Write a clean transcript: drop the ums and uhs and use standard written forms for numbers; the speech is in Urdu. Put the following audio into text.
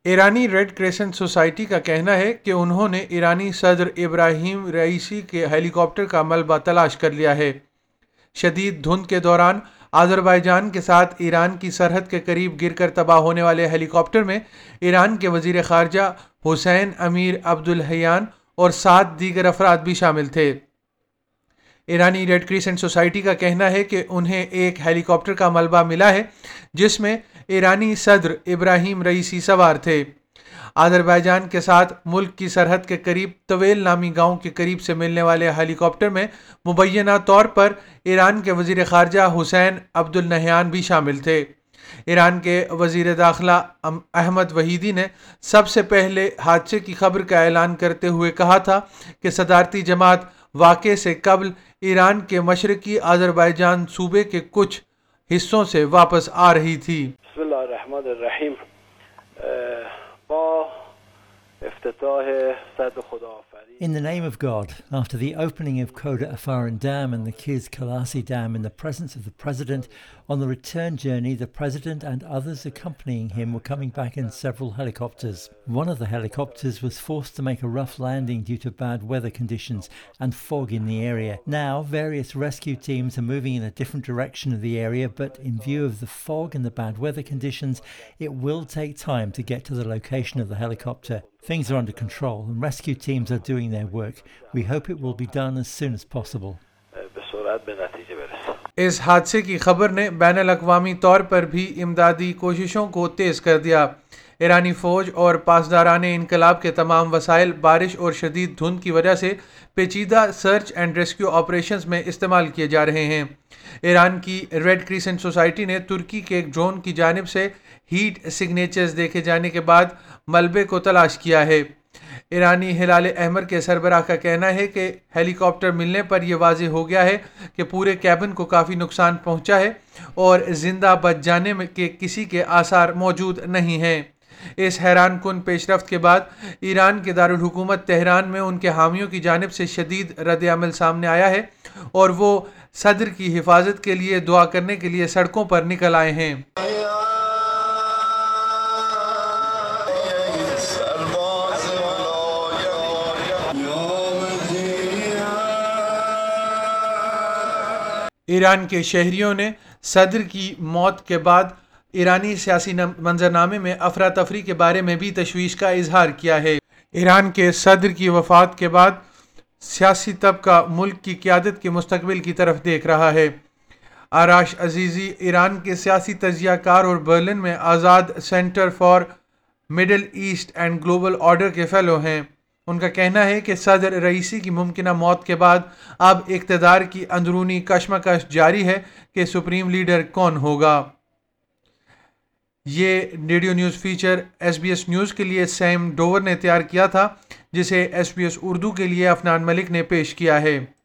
ایرانی ریڈ کریسنٹ سوسائٹی کا کہنا ہے کہ انہوں نے ایرانی صدر ابراہیم رئیسی کے ہیلی کاپٹر کا ملبہ تلاش کر لیا ہے۔ شدید دھند کے دوران آذربائیجان کے ساتھ ایران کی سرحد کے قریب گر کر تباہ ہونے والے ہیلی کاپٹر میں ایران کے وزیر خارجہ حسین امیر عبداللہیان اور 7 دیگر افراد بھی شامل تھے۔ ایرانی ریڈ کریسنٹ سوسائٹی کا کہنا ہے کہ انہیں ایک ہیلی کاپٹر کا ملبہ ملا ہے جس میں ایرانی صدر ابراہیم رئیسی سوار تھے۔ آذربائیجان کے ساتھ ملک کی سرحد کے قریب طویل نامی گاؤں کے قریب سے ملنے والے ہیلی کاپٹر میں مبینہ طور پر ایران کے وزیر خارجہ حسین عبداللہیان بھی شامل تھے۔ ایران کے وزیر داخلہ احمد وحیدی نے سب سے پہلے حادثے کی خبر کا اعلان کرتے ہوئے کہا تھا کہ صدارتی جماعت واقعے سے قبل ایران کے مشرقی آذربائیجان صوبے کے کچھ حصوں سے واپس آ رہی تھی۔ بسم اللہ الرحمن الرحیم۔ In the name of God, after the opening of Khoda Afarin Dam and the Kiz Kalasi Dam in the presence of the President, on the return journey, the President and others accompanying him were coming back in several helicopters. One of the helicopters was forced to make a rough landing due to bad weather conditions and fog in the area. Now, various rescue teams are moving in a different direction of the area, but in view of the fog and the bad weather conditions, it will take time to get to the location of the helicopter. Things are under control and rescue teams are doing their work. We hope it will be done as soon as possible. اس حادثے کی خبر نے بین الاقوامی طور پر بھی امدادی کوششوں کو تیز کر دیا۔ ایرانی فوج اور پاسداران انقلاب کے تمام وسائل بارش اور شدید دھند کی وجہ سے پیچیدہ سرچ اینڈ ریسکیو آپریشنز میں استعمال کیے جا رہے ہیں۔ ایران کی ریڈ کریسنٹ سوسائٹی نے ترکی کے ایک ڈرون کی جانب سے ہیٹ سگنیچرز دیکھے جانے کے بعد ملبے کو تلاش کیا ہے۔ ایرانی ہلال احمر کے سربراہ کا کہنا ہے کہ ہیلی کاپٹر ملنے پر یہ واضح ہو گیا ہے کہ پورے کیبن کو کافی نقصان پہنچا ہے اور زندہ بچ جانے کے کسی کے آثار موجود نہیں ہیں۔ اس حیران کن پیش رفت کے بعد ایران کے دارالحکومت تہران میں ان کے حامیوں کی جانب سے شدید رد عمل سامنے آیا ہے اور وہ صدر کی حفاظت کے لیے دعا کرنے کے لیے سڑکوں پر نکل آئے ہیں۔ ایران کے شہریوں نے صدر کی موت کے بعد ایرانی سیاسی منظرنامے میں افراتفری کے بارے میں بھی تشویش کا اظہار کیا ہے۔ ایران کے صدر کی وفات کے بعد سیاسی طبقہ ملک کی قیادت کے مستقبل کی طرف دیکھ رہا ہے۔ آراش عزیزی ایران کے سیاسی تجزیہ کار اور برلن میں آزاد centre for middle east and global order کے فیلو ہیں۔ ان کا کہنا ہے کہ صدر رئیسی کی ممکنہ موت کے بعد اب اقتدار کی اندرونی کشمکش جاری ہے کہ سپریم لیڈر کون ہوگا۔ یہ radio news feature SBS news کے لیے سیم ڈوور نے تیار کیا تھا، جسے SBS اردو کے لیے افنان ملک نے پیش کیا ہے۔